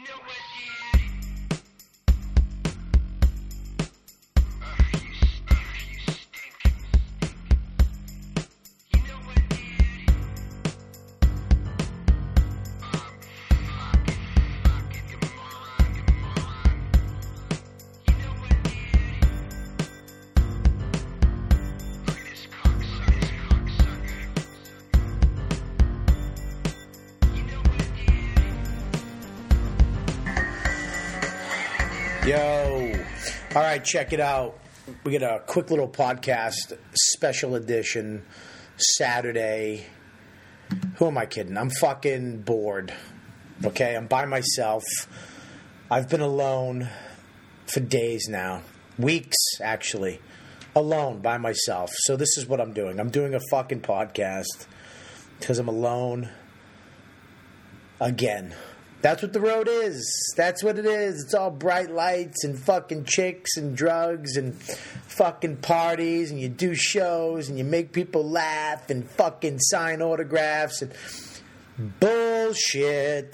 Yo. All right, check it out. We got a quick little podcast, special edition, Saturday. Who am I kidding? I'm fucking bored. Okay, I'm by myself. I've been alone for days now. Weeks, actually. Alone, by myself. So this is what I'm doing. I'm doing a fucking podcast because I'm alone again. That's what the road is. That's what it is. It's all bright lights and fucking chicks and drugs and fucking parties, and you do shows and you make people laugh and fucking sign autographs and bullshit.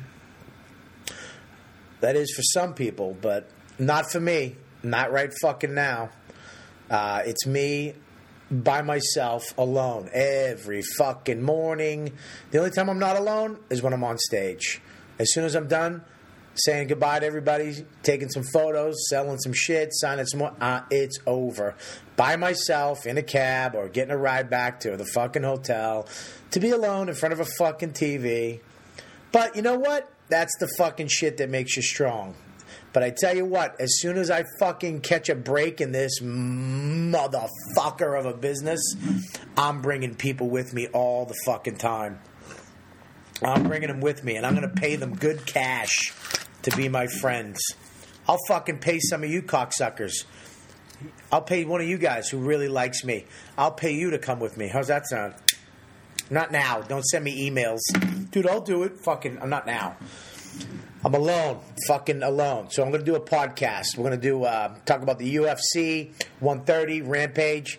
That is for some people, but not for me. Not right fucking now. It's me by myself, alone, every fucking morning. The only time I'm not alone is when I'm on stage. As soon as I'm done saying goodbye to everybody, taking some photos, selling some shit, signing some more, it's over. By myself in a cab or getting a ride back to the fucking hotel to be alone in front of a fucking TV. But you know what? That's the fucking shit that makes you strong. But I tell you what, as soon as I fucking catch a break in this motherfucker of a business, I'm bringing people with me all the fucking time. I'm bringing them with me, and I'm going to pay them good cash to be my friends. I'll fucking pay some of you cocksuckers. I'll pay one of you guys who really likes me. I'll pay you to come with me. How's that sound? Not now. Don't send me emails. Dude, I'll do it. Fucking, I'm not now. I'm alone. Fucking alone. So I'm going to do a podcast. We're going to do talk about the UFC 130 Rampage.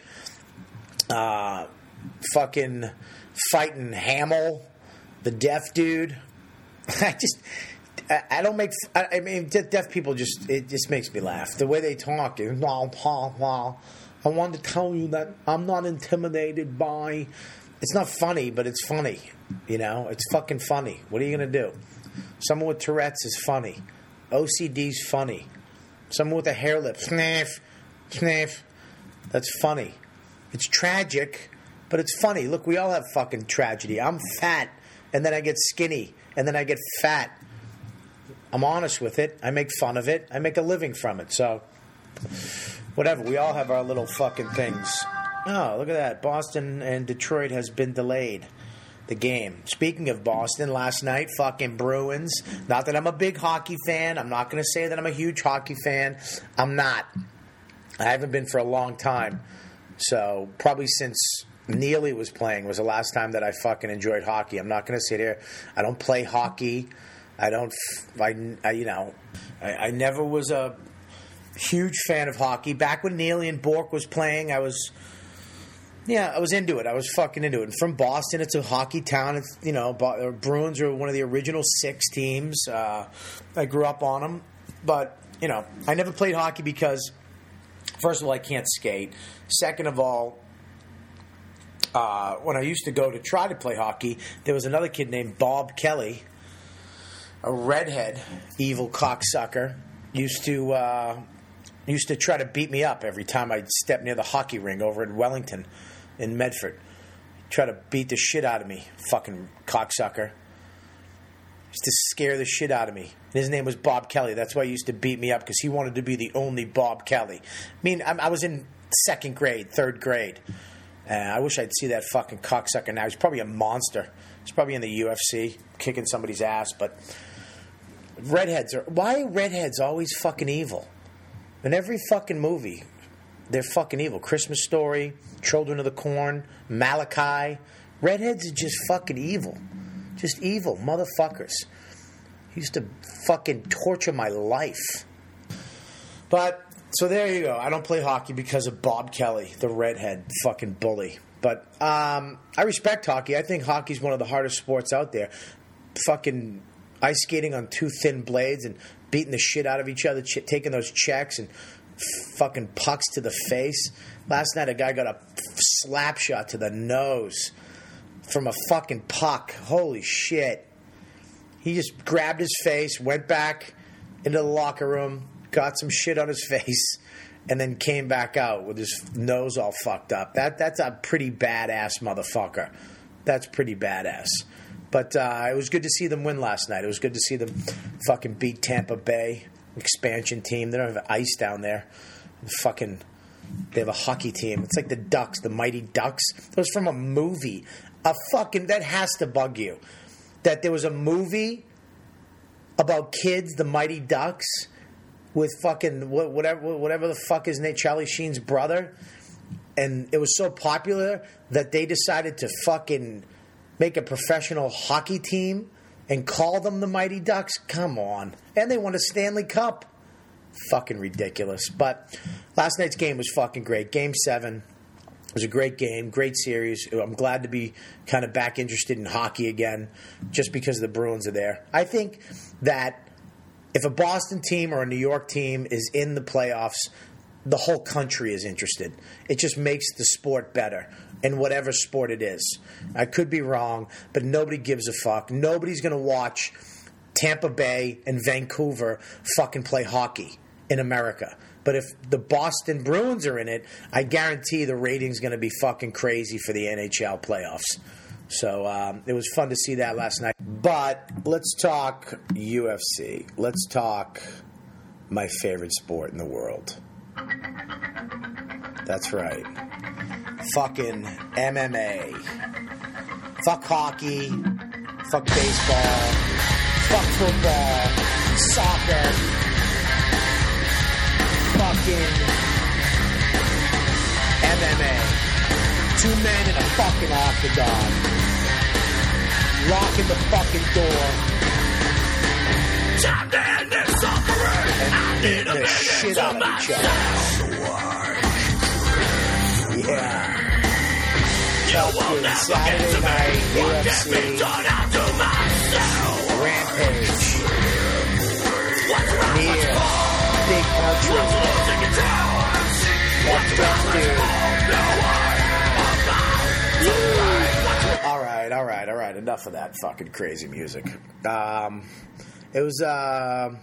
Fucking fighting Hamill. The deaf dude. I don't make. I mean, deaf people it just makes me laugh. The way they talk. I want to tell you that I'm not intimidated by. It's not funny, but it's funny. You know, it's fucking funny. What are you gonna do? Someone with Tourette's is funny. OCD's funny. Someone with a hair lip. Sniff, sniff. That's funny. It's tragic, but it's funny. Look, we all have fucking tragedy. I'm fat. And then I get skinny. And then I get fat. I'm honest with it. I make fun of it. I make a living from it. So, whatever. We all have our little fucking things. Oh, look at that. Boston and Detroit has been delayed. The game. Speaking of Boston, last night, fucking Bruins. Not that I'm a big hockey fan. I'm not going to say that I'm a huge hockey fan. I'm not. I haven't been for a long time. So, probably since Neely was playing was the last time that I fucking enjoyed hockey. I'm not going to sit here. I don't play hockey. I never was a huge fan of hockey. Back when Neely and Bourque was playing, I was into it. I was fucking into it. And from Boston, it's a hockey town. It's, Bruins are one of the original 6 teams. I grew up on them. But, I never played hockey because, first of all, I can't skate. Second of all, when I used to go to try to play hockey, there was another kid named Bob Kelly, a redhead, evil cocksucker, used to try to beat me up every time I'd step near the hockey ring over in Wellington, in Medford. Try to beat the shit out of me, fucking cocksucker. Used to scare the shit out of me. His name was Bob Kelly. That's why he used to beat me up, because he wanted to be the only Bob Kelly. I mean, I was in 2nd grade, 3rd grade. I wish I'd see that fucking cocksucker now. He's probably a monster. He's probably in the UFC, kicking somebody's ass. But why are redheads always fucking evil? In every fucking movie, they're fucking evil. Christmas Story, Children of the Corn, Malachi. Redheads are just fucking evil. Just evil motherfuckers. He used to fucking torture my life. But so there you go. I don't play hockey because of Bob Kelly, the redhead fucking bully. But I respect hockey. I think hockey's one of the hardest sports out there. Fucking ice skating on two thin blades and beating the shit out of each other, taking those checks and fucking pucks to the face. Last night, a guy got a slap shot to the nose from a fucking puck. Holy shit. He just grabbed his face, went back into the locker room, got some shit on his face, and then came back out with his nose all fucked up. That's a pretty badass motherfucker. That's pretty badass. But it was good to see them win last night. It was good to see them fucking beat Tampa Bay, expansion team. They don't have ice down there. They have a hockey team. It's like the Ducks, the Mighty Ducks. That was from a movie. That has to bug you. That there was a movie about kids, the Mighty Ducks, with fucking whatever the fuck his name, Charlie Sheen's brother, and it was so popular that they decided to fucking make a professional hockey team and call them the Mighty Ducks. Come on. And they won a Stanley Cup. Fucking ridiculous. But last night's game was fucking great. Game 7 was a great game, great series. I'm glad to be kind of back interested in hockey again just because the Bruins are there. I think that if a Boston team or a New York team is in the playoffs, the whole country is interested. It just makes the sport better, in whatever sport it is. I could be wrong, but nobody gives a fuck. Nobody's going to watch Tampa Bay and Vancouver fucking play hockey in America. But if the Boston Bruins are in it, I guarantee the rating's going to be fucking crazy for the NHL playoffs. So it was fun to see that last night. But let's talk UFC. Let's talk my favorite sport in the world. That's right. Fucking MMA. Fuck hockey. Fuck baseball. Fuck football. Soccer. Fucking MMA. 2 men in a fucking octagon. Locking the fucking door. And beating the shit out of each other. Yeah. Fucking Saturday night, UFC. Rampage. Near. Big country. Fuck dude. All right. Enough of that fucking crazy music. It was a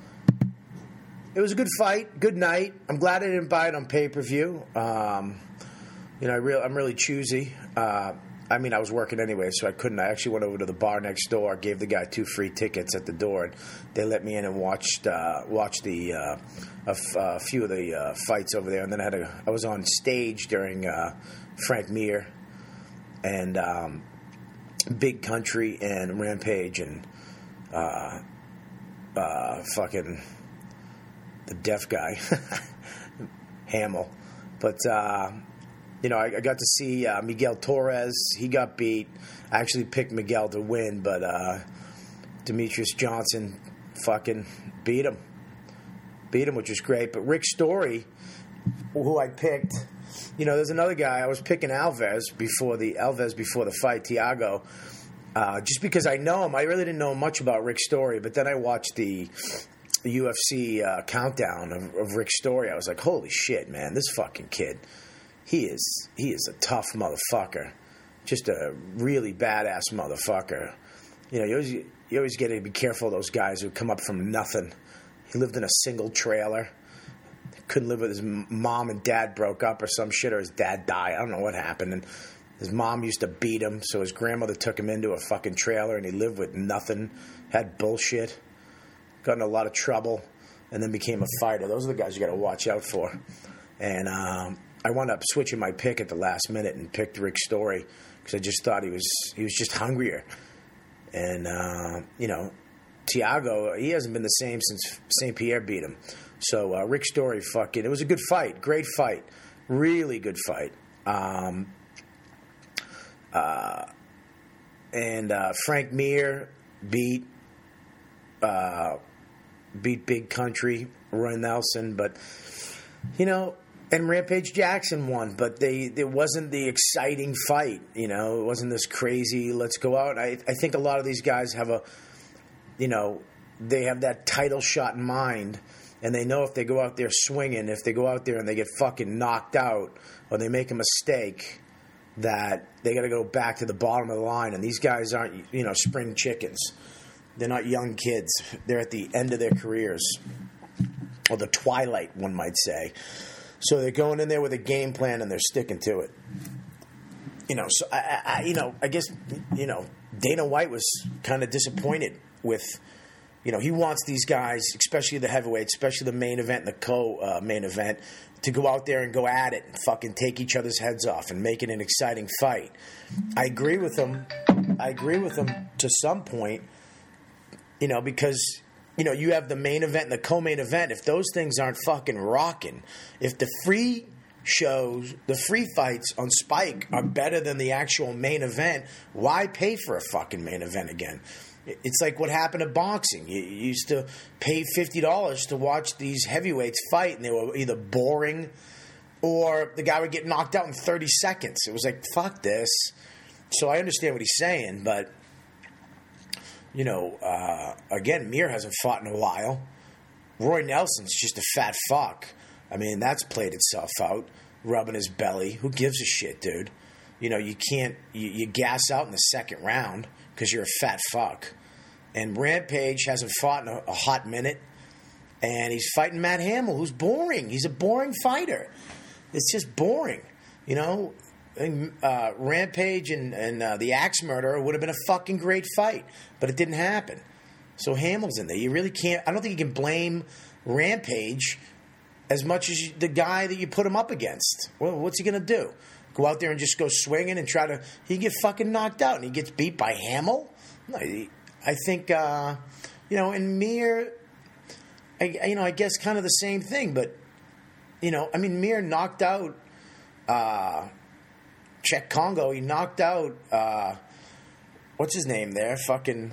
good fight, good night. I'm glad I didn't buy it on pay-per-view. I'm really choosy. I was working anyway, so I couldn't. I actually went over to the bar next door, gave the guy 2 free tickets at the door, and they let me in and watched a few of the fights over there. And then I was on stage during Frank Mir and Big Country and Rampage and fucking the deaf guy, Hamill. But I got to see Miguel Torres. He got beat. I actually picked Miguel to win, but Demetrius Johnson fucking beat him, which was great. But Rick Story, who I picked, there's another guy. I was picking Alves before the fight, Thiago, just because I know him. I really didn't know much about Rick Story, but then I watched the UFC countdown of Rick Story. I was like, holy shit, man, this fucking kid. He is a tough motherfucker, just a really badass motherfucker. You always got to be careful of those guys who come up from nothing. He lived in a single trailer, couldn't live with his mom and dad broke up or some shit, or his dad died. I don't know what happened. And his mom used to beat him, so his grandmother took him into a fucking trailer, and he lived with nothing, had bullshit, got in a lot of trouble, and then became a fighter. Those are the guys you got to watch out for. And I wound up switching my pick at the last minute and picked Rick Story because I just thought he was just hungrier. And Thiago, he hasn't been the same since St. Pierre beat him. So Rick Story, it was a good fight, great fight, really good fight. And Frank Mir beat Big Country, Roy Nelson, but and Rampage Jackson won, but it wasn't the exciting fight. It wasn't this crazy, let's go out. I think a lot of these guys have they have that title shot in mind, and they know if they go out there swinging, if they go out there and they get fucking knocked out or they make a mistake, that they got to go back to the bottom of the line. And these guys aren't, spring chickens. They're not young kids. They're at the end of their careers, or the twilight, one might say. So they're going in there with a game plan and they're sticking to it. So I guess Dana White was kind of disappointed with. He wants these guys, especially the heavyweights, especially the main event and the co-main event, to go out there and go at it and fucking take each other's heads off and make it an exciting fight. I agree with him. To some point, because, you have the main event and the co-main event. If those things aren't fucking rocking, if the free shows, the free fights on Spike are better than the actual main event, why pay for a fucking main event again? It's like what happened to boxing. You used to pay $50 to watch these heavyweights fight, and they were either boring or the guy would get knocked out in 30 seconds. It was like, fuck this. So I understand what he's saying, but, again, Mir hasn't fought in a while. Roy Nelson's just a fat fuck. I mean, that's played itself out, rubbing his belly. Who gives a shit, dude? You can't, you gas out in the second round because you're a fat fuck. And Rampage hasn't fought in a hot minute. And he's fighting Matt Hamill, who's boring. He's a boring fighter. It's just boring. Rampage and the Axe Murderer would have been a fucking great fight. But it didn't happen. So Hamill's in there. You really can't. I don't think you can blame Rampage as much as the guy that you put him up against. Well, what's he going to do? Go out there and just go swinging and try to... He get fucking knocked out and he gets beat by Hamill? No, I think, and Mir, I guess kind of the same thing. But, Mir knocked out Czech Congo. He knocked out, what's his name there? Fucking...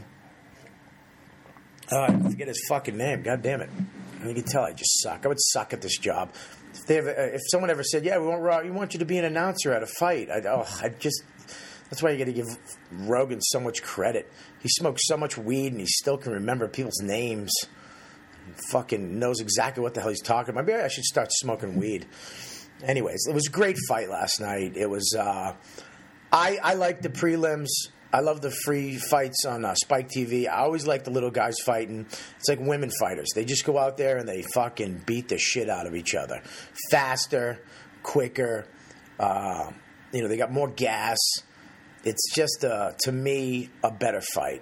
I forget his fucking name. God damn it. You can tell I just suck. I would suck at this job. If someone ever said, "Yeah, we want you to be an announcer at a fight," that's why you got to give Rogan so much credit. He smokes so much weed and he still can remember people's names. Fucking knows exactly what the hell he's talking about. Maybe I should start smoking weed. Anyways, it was a great fight last night. It was. I like the prelims. I love the free fights on Spike TV. I always like the little guys fighting. It's like women fighters. They just go out there and they fucking beat the shit out of each other. Faster, quicker. They got more gas. It's just, to me, a better fight.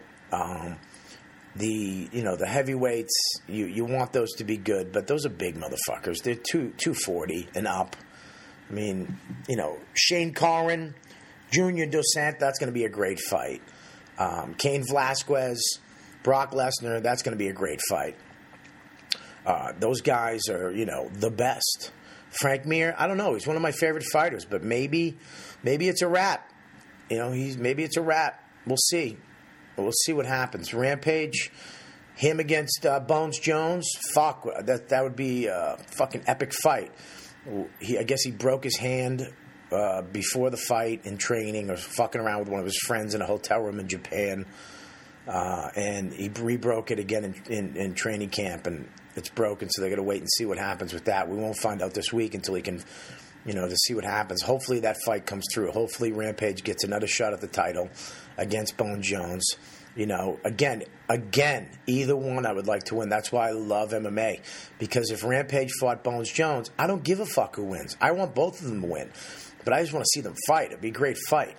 The heavyweights, you want those to be good, but those are big motherfuckers. They're 240 and up. I mean, Shane Corrin, Junior Dos Santos, that's going to be a great fight. Cain Velasquez, Brock Lesnar, that's going to be a great fight. Those guys are, the best. Frank Mir, I don't know. He's one of my favorite fighters, but maybe it's a wrap. Maybe it's a wrap. We'll see. We'll see what happens. Rampage, him against Bones Jones. Fuck, that would be a fucking epic fight. I guess he broke his hand before the fight in training, or fucking around with one of his friends in a hotel room in Japan, and he re-broke it again in training camp, and it's broken, so they got to wait and see what happens with that. We won't find out this week until he can, to see what happens. Hopefully that fight comes through. Hopefully Rampage gets another shot at the title against Bone Jones. Again, either one I would like to win. That's why I love MMA, because if Rampage fought Bones Jones, I don't give a fuck who wins. I want both of them to win. But I just want to see them fight. It'd be a great fight.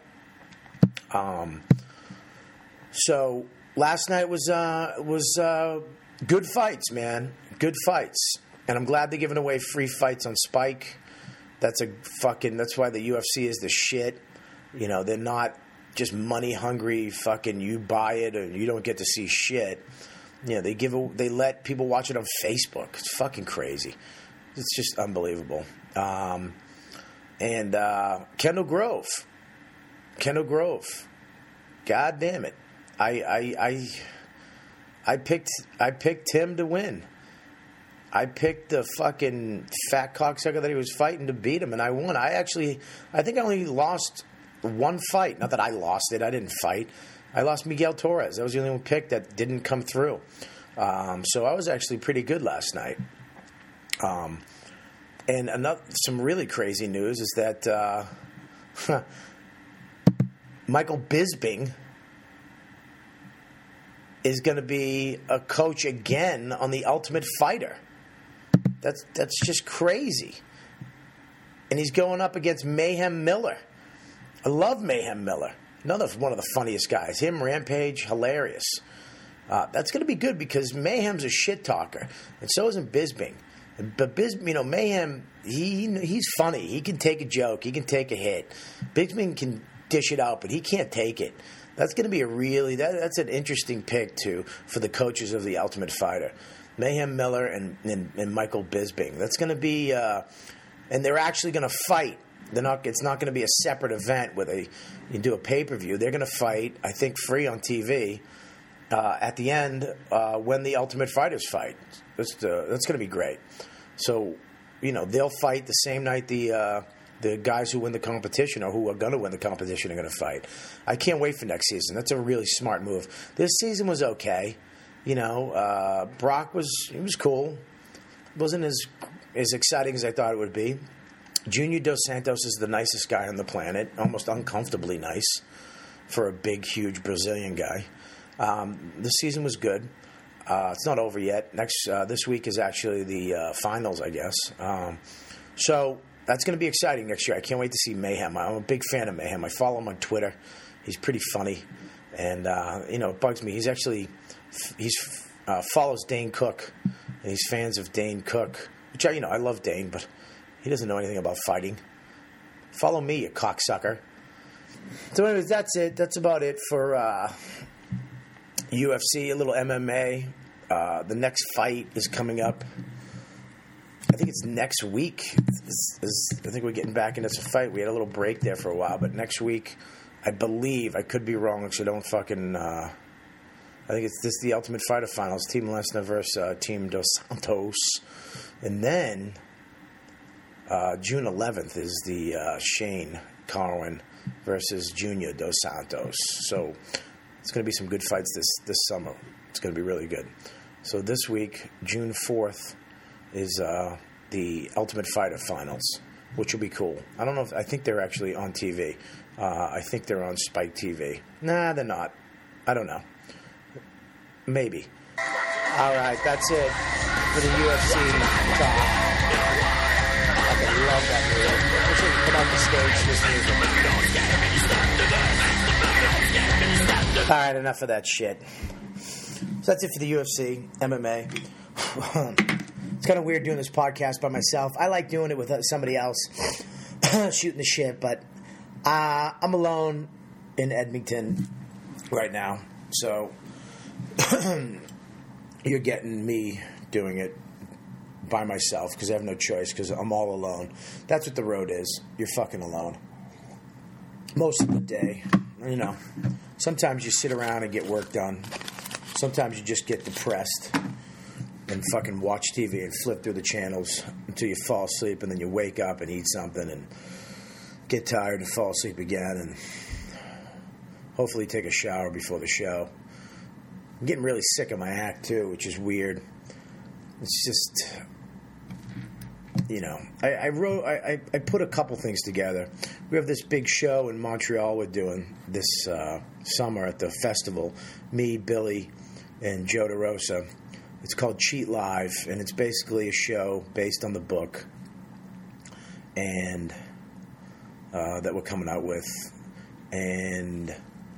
So last night was good fights, man. Good fights. And I'm glad they're giving away free fights on Spike. That's why the UFC is the shit. They're not just money hungry fucking you buy it or you don't get to see shit. They let people watch it on Facebook. It's fucking crazy. It's just unbelievable. And Kendall Grove. God damn it. I picked him to win. I picked the fucking fat cocksucker that he was fighting to beat him, and I won. I think I only lost one fight. Not that I lost it. I didn't fight. I lost Miguel Torres. That was the only one pick that didn't come through. So I was actually pretty good last night. And some really crazy news is that Michael Bisping is going to be a coach again on The Ultimate Fighter. That's just crazy. And he's going up against Mayhem Miller. I love Mayhem Miller. One of the funniest guys. Him, Rampage, hilarious. That's going to be good because Mayhem's a shit talker, and so isn't Bisping. But Mayhem, he's funny. He can take a joke. He can take a hit. Bisping can dish it out, but he can't take it. That's going to be that's an interesting pick too for the coaches of The Ultimate Fighter. Mayhem Miller and Michael Bisping. That's going to be, and they're actually going to fight. It's not going to be a separate event where you do a pay-per-view. They're going to fight, I think, free on TV at the end when the Ultimate Fighters fight. That's going to be great. So, they'll fight the same night the guys who win the competition or who are going to win the competition are going to fight. I can't wait for next season. That's a really smart move. This season was okay. Brock was cool. Wasn't as exciting as I thought it would be. Junior Dos Santos is the nicest guy on the planet, almost uncomfortably nice for a big, huge Brazilian guy. The season was good. It's not over yet. This week is actually the finals, I guess. So that's going to be exciting next year. I can't wait to see Mayhem. I'm a big fan of Mayhem. I follow him on Twitter. He's pretty funny, and it bugs me. He follows Dane Cook, and he's fans of Dane Cook, which I love Dane, but he doesn't know anything about fighting. Follow me, you cocksucker. So anyways, that's it. That's about it for UFC, a little MMA. The next fight is coming up. I think it's next week. I think we're getting back into some fight. We had a little break there for a while, but next week, I believe, I could be wrong, so don't fucking... I think it's the Ultimate Fighter Finals, Team Lesnar versus Team Dos Santos. And then... June 11th is the Shane Carwin versus Junior Dos Santos. So it's going to be some good fights this summer. It's going to be really good. So this week, June 4th, is the Ultimate Fighter Finals, which will be cool. I think they're actually on TV. I think they're on Spike TV. Nah, they're not. I don't know. Maybe. All right, that's it for the UFC talk. I love that music. I wish I could come off the stage to this music. All right, enough of that shit. So that's it for the UFC, MMA. It's kind of weird doing this podcast by myself. I like doing it with somebody else shooting the shit, but I'm alone in Edmonton right now. So you're getting me doing it by myself because I have no choice because I'm all alone. That's what the road is. You're fucking alone. Most of the day. Sometimes you sit around and get work done. Sometimes you just get depressed and fucking watch TV and flip through the channels until you fall asleep, and then you wake up and eat something and get tired and fall asleep again, and hopefully take a shower before the show. I'm getting really sick of my act too, which is weird. It's just, I put a couple things together. We have this big show in Montreal we're doing this summer at the festival. Me, Billy, and Joe DeRosa. It's called Cheat Live, and it's basically a show based on the book and that we're coming out with. And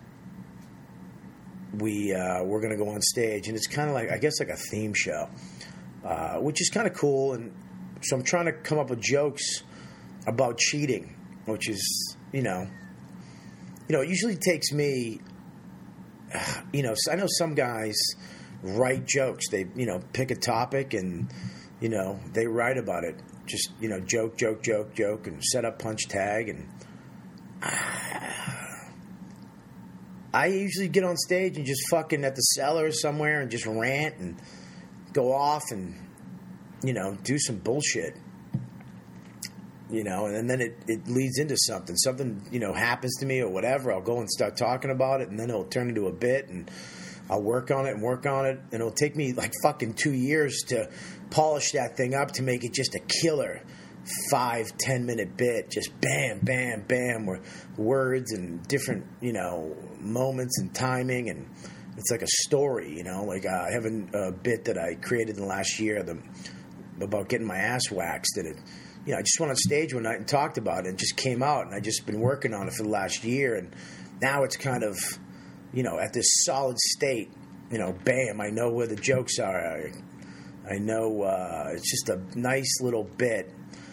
we're going to go on stage, and it's kind of like, I guess, like a theme show. Which is kind of cool, and so I'm trying to come up with jokes about cheating, which is, it usually takes me, I know some guys write jokes. They, pick a topic and, they write about it. Just, joke, and set up, punch, tag, and I usually get on stage and just fucking at the cellar somewhere and just rant and go off and, do some bullshit. and then it leads into something. Something, happens to me or whatever. I'll go and start talking about it, and then it'll turn into a bit, and I'll work on it, and it'll take me like fucking 2 years to polish that thing up to make it just a killer 5-10 minute bit, just bam, bam, bam, with words and different, moments and timing, and it's like a story, like I have a bit that I created in the last year about getting my ass waxed, and I just went on stage one night and talked about it, and it just came out, and I just been working on it for the last year, and now it's kind of, at this solid state, bam, I know where the jokes are, I know it's just a nice little bit.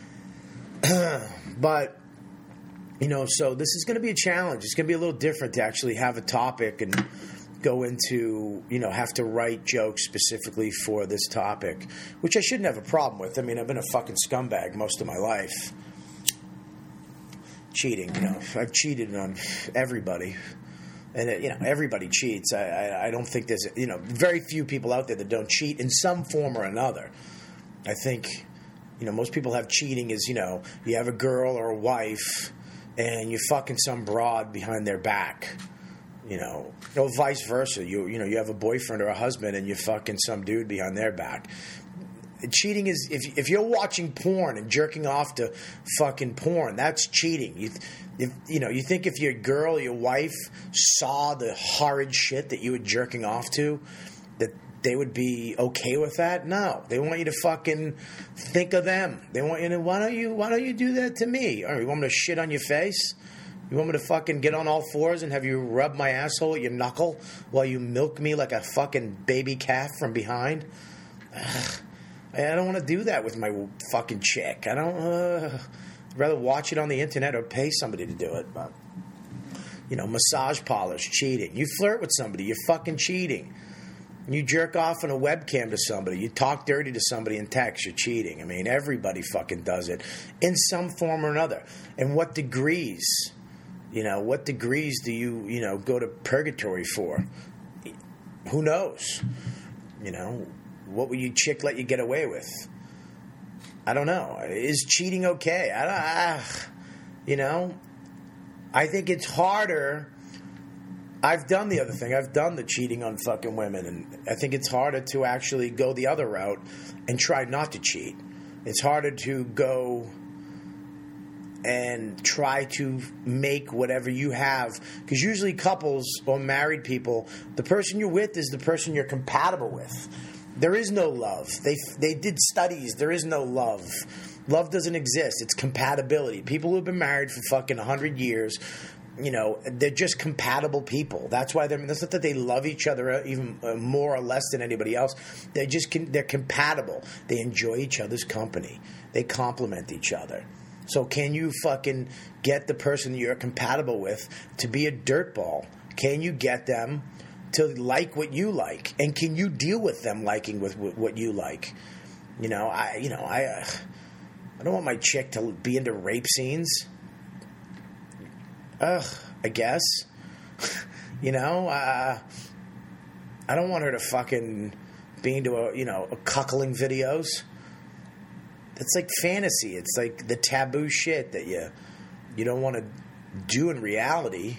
But, so this is going to be a challenge. It's going to be a little different to actually have a topic and go into, have to write jokes specifically for this topic, which I shouldn't have a problem with. I mean, I've been a fucking scumbag most of my life. Cheating, I've cheated on everybody. And, everybody cheats. I don't think there's, very few people out there that don't cheat in some form or another. I think, most people have cheating as, you have a girl or a wife and you're fucking some broad behind their back. Vice versa. You have a boyfriend or a husband and you're fucking some dude behind their back. Cheating is, if you're watching porn and jerking off to fucking porn, that's cheating. You think if your girl or your wife saw the horrid shit that you were jerking off to, that they would be okay with that? No. They want you to fucking think of them. They want you to, why don't you do that to me? Or you want me to shit on your face? You want me to fucking get on all fours and have you rub my asshole with your knuckle while you milk me like a fucking baby calf from behind? Ugh. I don't want to do that with my fucking chick. I don't. I'd rather watch it on the internet or pay somebody to do it. But massage polish, cheating. You flirt with somebody, you're fucking cheating. You jerk off on a webcam to somebody, you talk dirty to somebody in text, you're cheating. I mean, everybody fucking does it in some form or another. And what degrees? What degrees do you go to purgatory for? Who knows? What would you chick let you get away with? I don't know. Is cheating okay? I think it's harder. I've done the other thing. I've done the cheating on fucking women, and I think it's harder to actually go the other route and try not to cheat. It's harder to go and try to make whatever you have, because usually couples or married people, the person you're with is the person you're compatible with. There is no love. They did studies. There is no love. Love doesn't exist. It's compatibility. People who have been married for fucking 100 years, they're just compatible people. That's why that's not that they love each other even more or less than anybody else. They're compatible. They enjoy each other's company. They complement each other. So can you fucking get the person you're compatible with to be a dirtball? Can you get them to like what you like, and can you deal with them liking with what you like? I don't want my chick to be into rape scenes. I guess. I don't want her to fucking be into a cuckling videos. It's like fantasy. It's like the taboo shit that you don't want to do in reality.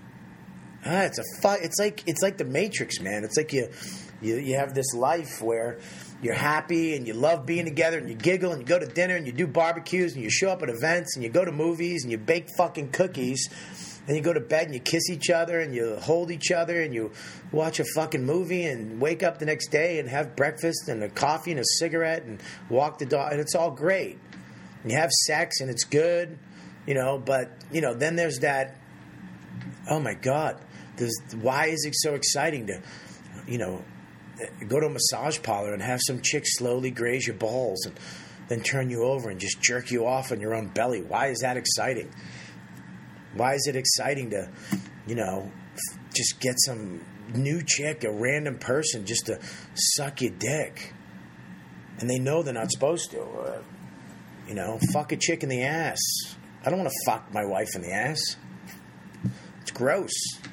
It's like the Matrix, man. It's like you have this life where you're happy and you love being together and you giggle and you go to dinner and you do barbecues and you show up at events and you go to movies and you bake fucking cookies and you go to bed and you kiss each other and you hold each other and you watch a fucking movie and wake up the next day and have breakfast and a coffee and a cigarette and walk the dog, and it's all great. And you have sex and it's good, but then there's that, oh my God, why is it so exciting to, go to a massage parlor and have some chick slowly graze your balls and then turn you over and just jerk you off on your own belly? Why is that exciting? Why is it exciting to, just get some new chick, a random person, just to suck your dick? And they know they're not supposed to. Fuck a chick in the ass. I don't want to fuck my wife in the ass. It's gross.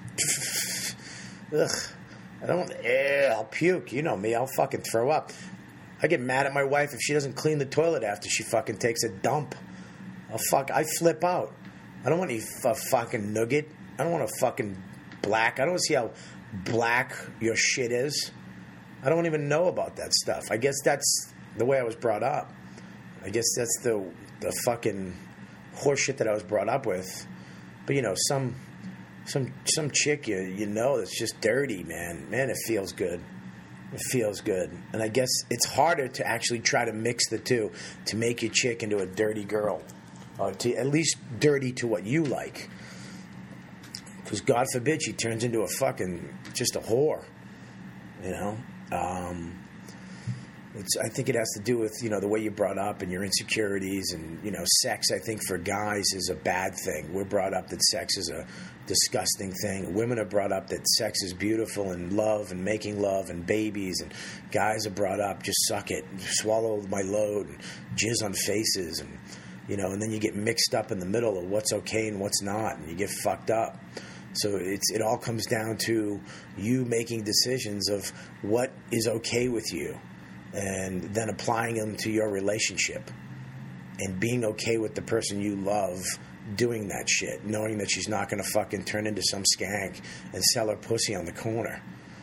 Ugh. I'll puke. You know me. I'll fucking throw up. I get mad at my wife if she doesn't clean the toilet after she fucking takes a dump. I flip out. I don't want any fucking nugget. I don't want a fucking black. I don't want to see how black your shit is. I don't even know about that stuff. I guess that's the way I was brought up. I guess that's the fucking horseshit that I was brought up with. But some chick you know that's just dirty, man. Man, it feels good. It feels good. And I guess it's harder to actually try to mix the two to make your chick into a dirty girl. Or to at least dirty to what you like. Because God forbid she turns into a fucking, just a whore. I think it has to do with, the way you're brought up and your insecurities and, sex, I think, for guys is a bad thing. We're brought up that sex is a disgusting thing. Women are brought up that sex is beautiful and love and making love and babies. And guys are brought up, just suck it, swallow my load, and jizz on faces. And, and then you get mixed up in the middle of what's okay and what's not. And you get fucked up. So it all comes down to you making decisions of what is okay with you. And then applying them to your relationship and being okay with the person you love doing that shit, knowing that she's not going to fucking turn into some skank and sell her pussy on the corner.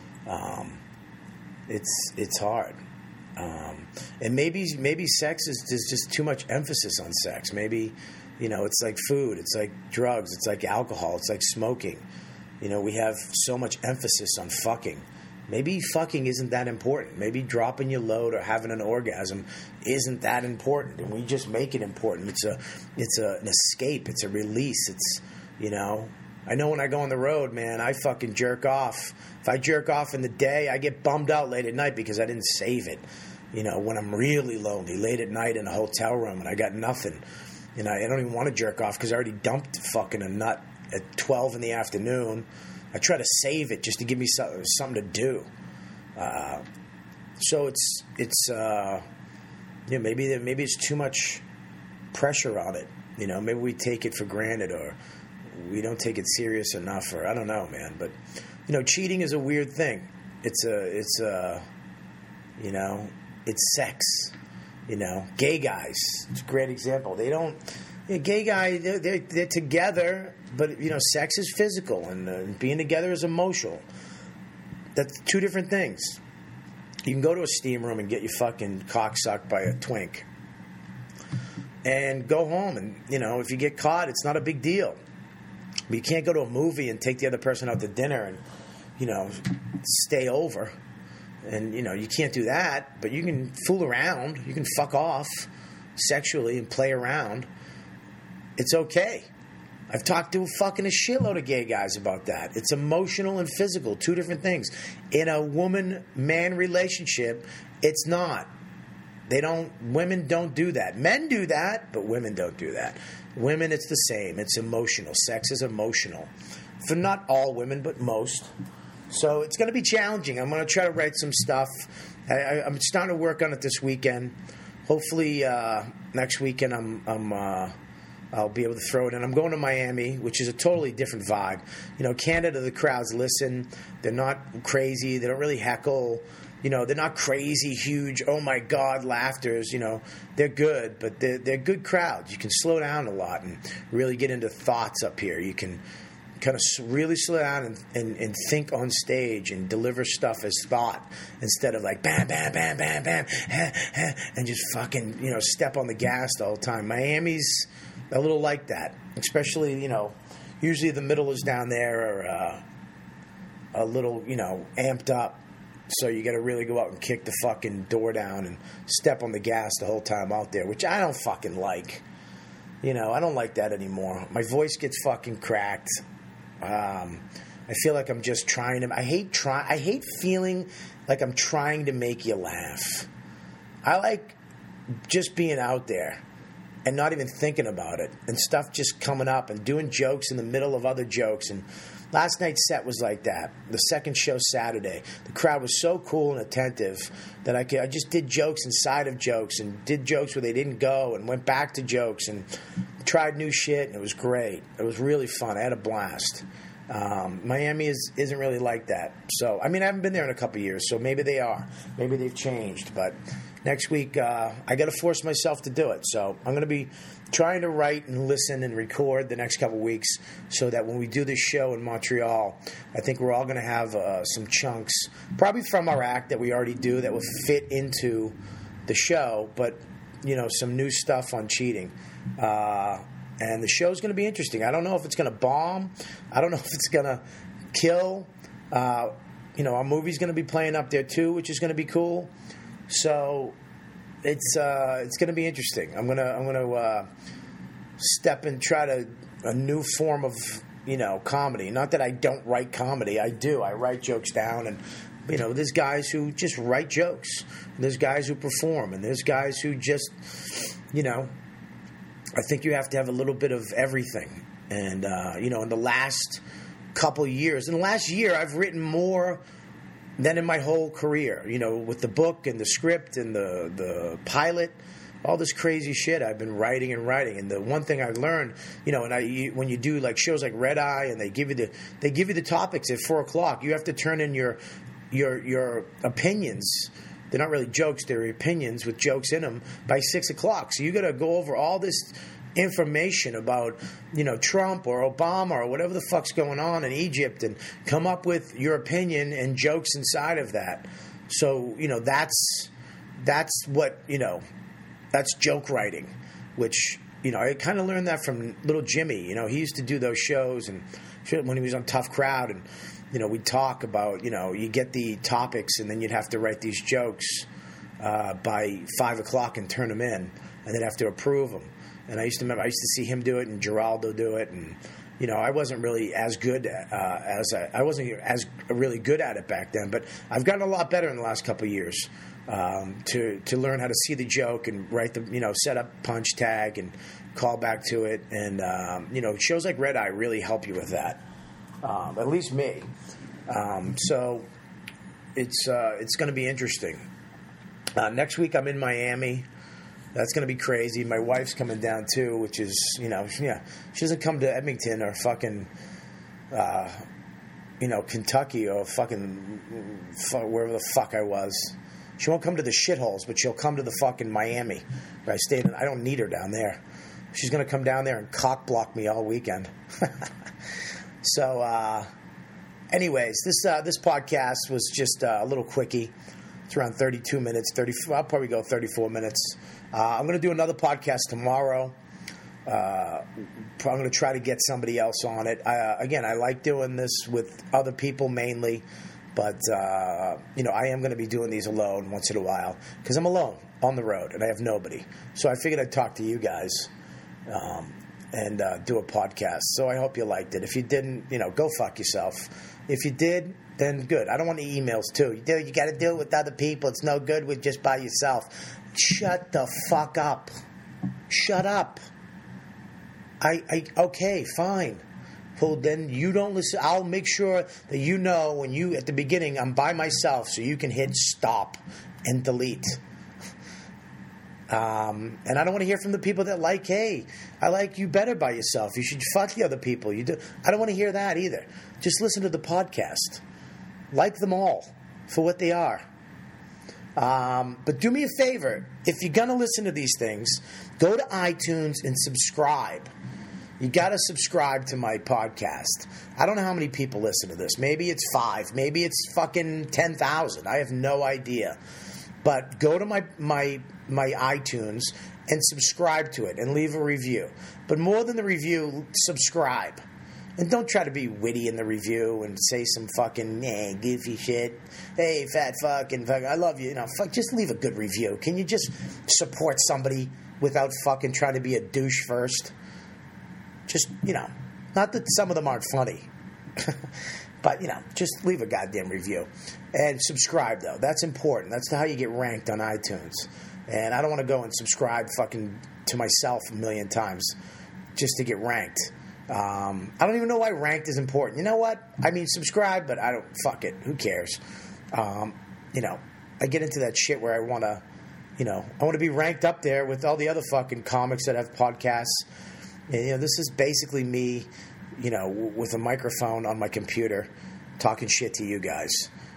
It's hard. And maybe sex there's just too much emphasis on sex. Maybe, it's like food, it's like drugs, it's like alcohol, it's like smoking. We have so much emphasis on fucking. Maybe fucking isn't that important. Maybe dropping your load or having an orgasm isn't that important, and we just make it important. It's an escape. It's a release. It's, I know when I go on the road, man, I fucking jerk off. If I jerk off in the day, I get bummed out late at night because I didn't save it. When I'm really lonely, late at night in a hotel room and I got nothing, I don't even want to jerk off because I already dumped fucking a nut at 12 in the afternoon. I try to save it just to give me something to do. So maybe it's too much pressure on it. Maybe we take it for granted or we don't take it serious enough, or I don't know, man. But cheating is a weird thing. It's sex. Gay guys. It's a great example. They don't. Gay guy, they're together, but sex is physical and being together is emotional. That's two different things. You can go to a steam room and get your fucking cock sucked by a twink, and go home, and if you get caught, it's not a big deal. But you can't go to a movie and take the other person out to dinner and stay over, and you can't do that. But you can fool around, you can fuck off sexually and play around. It's okay. I've talked to fucking a shitload of gay guys about that. It's emotional and physical, two different things. In a woman-man relationship, it's not. Women don't do that. Men do that, but women don't do that. Women, it's the same. It's emotional. Sex is emotional. For not all women, but most. So it's going to be challenging. I'm going to try to write some stuff. I'm starting to work on it this weekend. Hopefully next weekend I'll be able to throw it in. I'm going to Miami, which is a totally different vibe. Canada, the crowds listen. They're not crazy. They don't really heckle. They're not crazy, huge, oh my God, laughters. They're good, but they're good crowds. You can slow down a lot and really get into thoughts up here. You can kind of really slow down and think on stage and deliver stuff as thought instead of like bam, bam, bam, bam, bam, and just fucking, step on the gas the whole time. Miami's a little like that, especially, usually the middle is down there or a little, amped up. So you got to really go out and kick the fucking door down and step on the gas the whole time out there, which I don't fucking like. I don't like that anymore. My voice gets fucking cracked. I feel like I'm just trying to. I hate feeling like I'm trying to make you laugh. I like just being out there and not even thinking about it, and stuff just coming up and doing jokes in the middle of other jokes. And last night's set was like that. The second show Saturday, the crowd was so cool and attentive that I just did jokes inside of jokes and did jokes where they didn't go and went back to jokes and tried new shit, and it was great. It was really fun. I had a blast. Miami isn't really like that. So, I haven't been there in a couple of years, so maybe they are. Maybe they've changed. But next week I got to force myself to do it. So I'm going to be trying to write and listen and record the next couple weeks so that when we do this show in Montreal, I think we're all going to have some chunks, probably from our act that we already do that will fit into the show, but, you know, some new stuff on cheating. And the show's going to be interesting. I don't know if it's going to bomb. I don't know if it's going to kill. You know, our movie's going to be playing up there too, which is going to be cool. So it's going to be interesting. I'm gonna step and try a new form of, you know, comedy. Not that I don't write comedy. I do. I write jokes down, and, you know, there's guys who just write jokes. And there's guys who perform, and there's guys who just, you know, I think you have to have a little bit of everything. And, you know, in the last couple years, in the last year, I've written more than in my whole career, you know, with the book and the script and the pilot, all this crazy shit I've been writing. And the one thing I learned, you know, when you do like shows like Red Eye and they give you the topics at 4:00, you have to turn in your opinions. They're not really jokes; they're opinions with jokes in them by 6:00. So you got to go over all this information about, you know, Trump or Obama or whatever the fuck's going on in Egypt and come up with your opinion and jokes inside of that. So, you know, that's what, you know, that's joke writing, which, you know, I kind of learned that from little Jimmy. You know, he used to do those shows and when he was on Tough Crowd, and, you know, we'd talk about, you know, you get the topics and then you'd have to write these jokes by 5:00 and turn them in, and they'd have to approve them. And I used to see him do it and Geraldo do it, and, you know, I wasn't really as good I wasn't as really good at it back then, but I've gotten a lot better in the last couple of years to learn how to see the joke and write the, you know, set up punch tag and call back to it, and you know, shows like Red Eye really help you with that, at least me. So it's going to be interesting. Next week I'm in Miami. That's going to be crazy. My wife's coming down, too, which is, you know, yeah, she doesn't come to Edmonton or fucking, you know, Kentucky or fucking wherever the fuck I was. She won't come to the shitholes, but she'll come to the fucking Miami where I stayed. I don't need her down there. She's going to come down there and cock block me all weekend. So, anyways, this podcast was just a little quickie. It's around 32 minutes. I'll probably go 34 minutes. I'm going to do another podcast tomorrow. I'm going to try to get somebody else on it. Again, I like doing this with other people mainly, but you know, I am going to be doing these alone once in a while because I'm alone on the road and I have nobody. So I figured I'd talk to you guys and do a podcast. So I hope you liked it. If you didn't, you know, go fuck yourself. If you did, then good. I don't want the emails too. You got to do it with other people. It's no good with just by yourself. Shut the fuck up. Shut up. Okay, fine. Well, then you don't listen. I'll make sure that you know when you, at the beginning, I'm by myself, so you can hit stop and delete. And I don't want to hear from the people that like, hey, I like you better by yourself. You should fuck the other people. You do. I don't want to hear that either. Just listen to the podcast. Like them all for what they are. But do me a favor. If you're going to listen to these things, go to iTunes and subscribe. You got to subscribe to my podcast. I don't know how many people listen to this. Maybe it's 5. Maybe it's fucking 10,000. I have no idea. But go to my iTunes and subscribe to it and leave a review. But more than the review, subscribe. And don't try to be witty in the review and say some fucking goofy shit. Hey, fat fucking fuck, I love you. You know, fuck, just leave a good review. Can you just support somebody without fucking trying to be a douche first? Just, you know, not that some of them aren't funny. But, you know, just leave a goddamn review. And subscribe, though. That's important. That's how you get ranked on iTunes. And I don't want to go and subscribe fucking to myself a million times just to get ranked. I don't even know why ranked is important. You know what? I mean, subscribe, but I don't, fuck it. Who cares? You know, I get into that shit where I want to, you know, I want to be ranked up there with all the other fucking comics that have podcasts. And, you know, this is basically me, you know, with a microphone on my computer talking shit to you guys.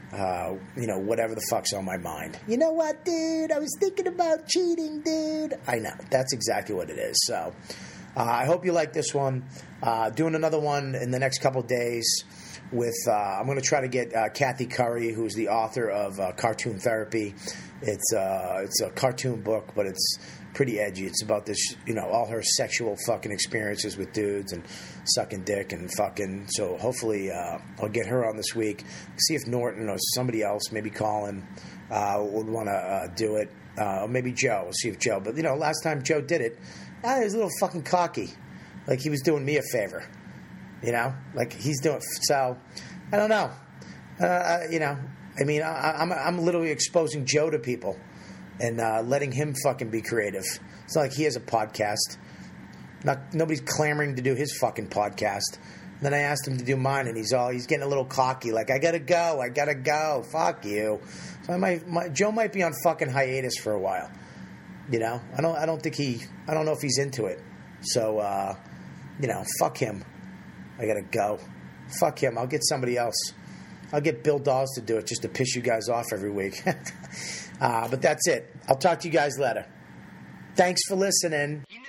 whatever the fuck's on my mind. You know what, dude? I was thinking about cheating, dude. I know. That's exactly what it is. So I hope you like this one. Doing another one in the next couple days with, I'm going to try to get Kathy Curry, who's the author of Cartoon Therapy. It's a cartoon book, but it's pretty edgy. It's about this, all her sexual fucking experiences with dudes and sucking dick and fucking. So hopefully I'll get her on this week. See if Norton or somebody else, maybe Colin, would want to do it. Or maybe Joe. We'll see if Joe. But, last time Joe did it, he was a little fucking cocky. Like he was doing me a favor. Like he's doing. So, I don't know. I'm literally exposing Joe to people and letting him fucking be creative. It's not like he has a podcast. Nobody's clamoring to do his fucking podcast. And then I asked him to do mine, and he's getting a little cocky, like I gotta go. Fuck you. So Joe might be on fucking hiatus for a while. I don't know if he's into it. So fuck him. I gotta go. Fuck him. I'll get somebody else. I'll get Bill Dawes to do it just to piss you guys off every week. But that's it. I'll talk to you guys later. Thanks for listening.